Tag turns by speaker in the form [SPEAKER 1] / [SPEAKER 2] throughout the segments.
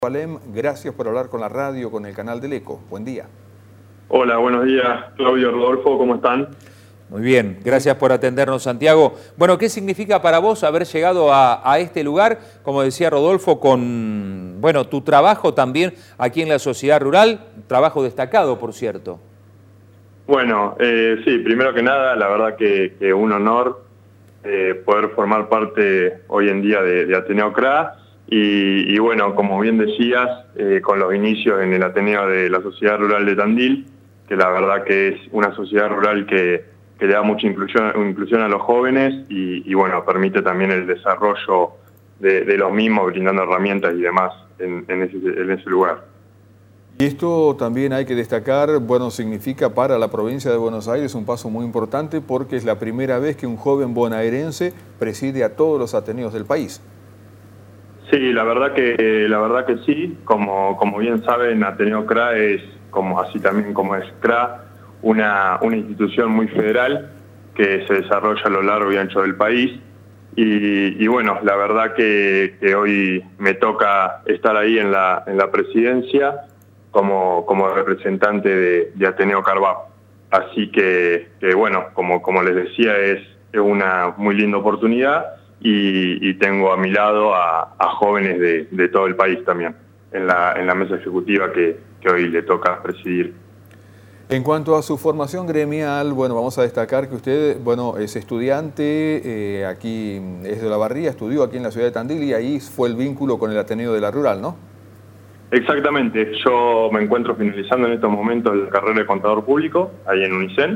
[SPEAKER 1] Alem, gracias por hablar con la radio, con el canal del Eco. Buen día.
[SPEAKER 2] Hola, buenos días, Claudio, Rodolfo, ¿cómo están?
[SPEAKER 3] Muy bien, gracias por atendernos, Santiago. Bueno, ¿qué significa para vos haber llegado a este lugar, como decía Rodolfo, con tu trabajo también aquí en la sociedad rural, trabajo destacado, por cierto?
[SPEAKER 2] Bueno, sí, primero que nada, la verdad que un honor poder formar parte hoy en día de Ateneo CRA y bueno, como bien decías, con los inicios en el Ateneo de la Sociedad Rural de Tandil, que la verdad que es una sociedad rural que le da mucha inclusión a los jóvenes y bueno, permite también el desarrollo de los mismos, brindando herramientas y demás en ese lugar.
[SPEAKER 1] Y esto también hay que destacar, significa para la provincia de Buenos Aires un paso muy importante porque es la primera vez que un joven bonaerense preside a todos los ateneos del país.
[SPEAKER 2] Sí, la verdad que sí. Como bien saben, Ateneo CRA es, así también como es CRA, una institución muy federal que se desarrolla a lo largo y ancho del país. Y bueno, la verdad que hoy me toca estar ahí en la presidencia como representante de Ateneo Carvajal. Así que bueno, como les decía, es una muy linda oportunidad y tengo a mi lado a jóvenes de todo el país también en la mesa ejecutiva que hoy le toca presidir.
[SPEAKER 1] En cuanto a su formación gremial, vamos a destacar que usted, es estudiante, aquí es de Olavarría, estudió aquí en la ciudad de Tandil y ahí fue el vínculo con el Ateneo de la Rural, ¿no?
[SPEAKER 2] Exactamente, yo me encuentro finalizando en estos momentos la carrera de contador público, ahí en Unicen,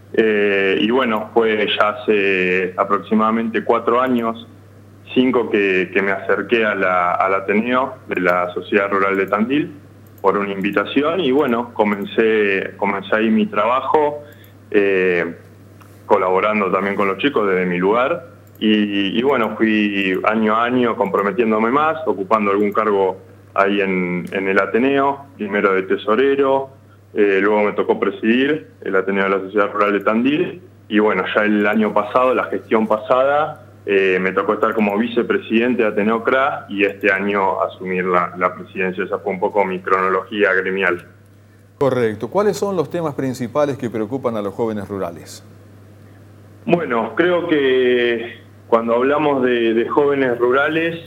[SPEAKER 2] y bueno, fue ya hace aproximadamente 4 años, 5 que me acerqué al Ateneo de la Sociedad Rural de Tandil por una invitación y bueno, comencé ahí mi trabajo, colaborando también con los chicos desde mi lugar y bueno, fui año a año comprometiéndome más, ocupando algún cargo ahí en el Ateneo, primero de tesorero, luego me tocó presidir el Ateneo de la Sociedad Rural de Tandil y bueno, ya el año pasado, la gestión pasada, me tocó estar como vicepresidente de Ateneo CRA y este año asumir la presidencia. Esa fue un poco mi cronología gremial.
[SPEAKER 1] Correcto. ¿Cuáles son los temas principales que preocupan a los jóvenes rurales?
[SPEAKER 2] Bueno, creo que cuando hablamos de jóvenes rurales,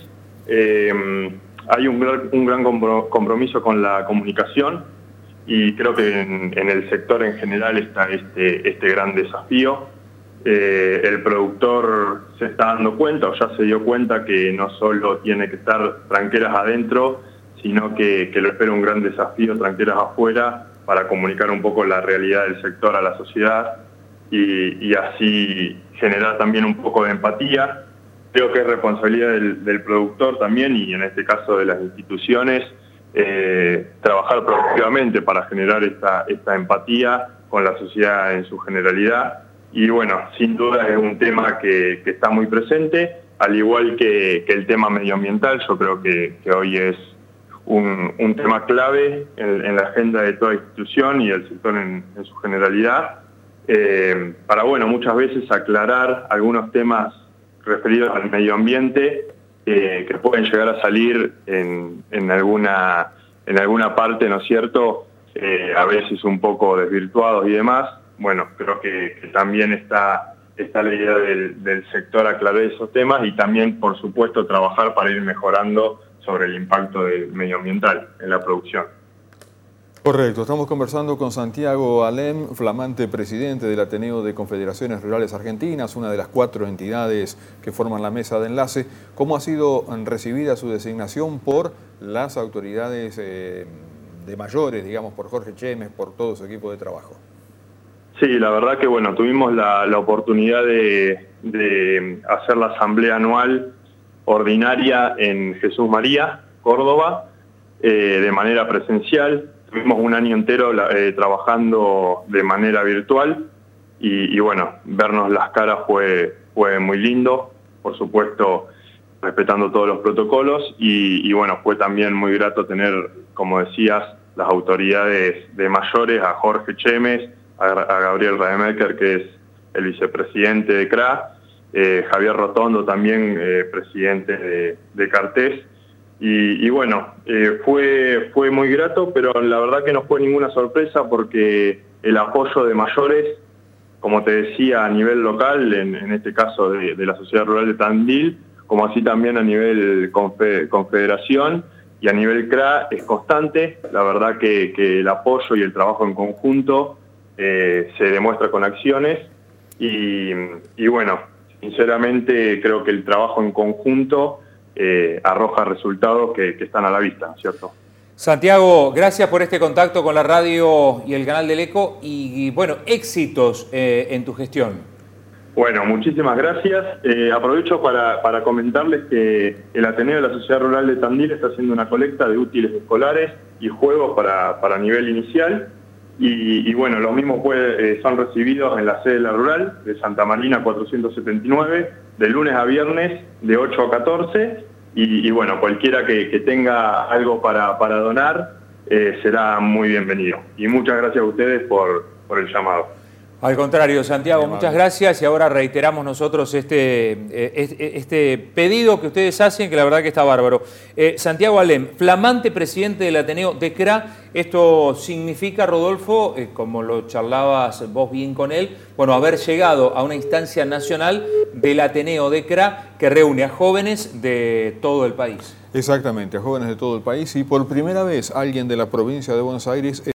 [SPEAKER 2] hay un gran compromiso con la comunicación y creo que en el sector en general está este gran desafío. El productor se está dando cuenta o ya se dio cuenta que no solo tiene que estar tranqueras adentro, sino que lo espera un gran desafío tranqueras afuera para comunicar un poco la realidad del sector a la sociedad y así generar también un poco de empatía. Creo que es responsabilidad del productor también y en este caso de las instituciones trabajar proactivamente para generar esta empatía con la sociedad en su generalidad. Y bueno, sin duda es un tema que está muy presente, al igual que el tema medioambiental. Yo creo que hoy es un tema clave en la agenda de toda institución y el sector en su generalidad, para muchas veces aclarar algunos temas referidos al medio ambiente que pueden llegar a salir en alguna parte, ¿no es cierto?, a veces un poco desvirtuados y demás. Bueno, creo que también está la idea del sector aclarar esos temas y también, por supuesto, trabajar para ir mejorando sobre el impacto medioambiental en la producción.
[SPEAKER 1] Correcto, estamos conversando con Santiago Alem, flamante presidente del Ateneo de Confederaciones Rurales Argentinas, una de las 4 entidades que forman la mesa de enlace. ¿Cómo ha sido recibida su designación por las autoridades de mayores, digamos, por Jorge Chemes, por todo su equipo de trabajo?
[SPEAKER 2] Sí, la verdad que tuvimos la oportunidad de hacer la asamblea anual ordinaria en Jesús María, Córdoba, de manera presencial. Tuvimos un año entero trabajando de manera virtual y vernos las caras fue muy lindo, por supuesto respetando todos los protocolos y fue también muy grato tener, como decías, las autoridades de mayores, a Jorge Chemes, a Gabriel Rademacher, que es el vicepresidente de CRA, Javier Rotondo también, presidente de Cartés, Y bueno, fue muy grato, pero la verdad que no fue ninguna sorpresa porque el apoyo de mayores, como te decía, a nivel local, en este caso de la Sociedad Rural de Tandil, como así también a nivel confederación y a nivel CRA, es constante. La verdad que el apoyo y el trabajo en conjunto se demuestra con acciones y bueno, sinceramente creo que el trabajo en conjunto arroja resultados que están a la vista, ¿cierto?
[SPEAKER 3] Santiago, gracias por este contacto con la radio y el canal del Eco y bueno, éxitos en tu gestión.
[SPEAKER 2] Bueno, muchísimas gracias. Aprovecho para comentarles que el Ateneo de la Sociedad Rural de Tandil está haciendo una colecta de útiles escolares y juegos para nivel inicial. Y bueno, los mismos son recibidos en la sede de la Rural de Santa Marina 479, de lunes a viernes de 8 a 14. Y bueno, cualquiera que tenga algo para donar será muy bienvenido. Y muchas gracias a ustedes por el llamado.
[SPEAKER 3] Al contrario, Santiago, muchas gracias y ahora reiteramos nosotros este pedido que ustedes hacen, que la verdad que está bárbaro. Santiago Alem, flamante presidente del Ateneo de CRA, esto significa, Rodolfo, como lo charlabas vos bien con él, bueno, haber llegado a una instancia nacional del Ateneo de CRA que reúne a jóvenes de todo el país.
[SPEAKER 1] Exactamente, a jóvenes de todo el país y por primera vez alguien de la provincia de Buenos Aires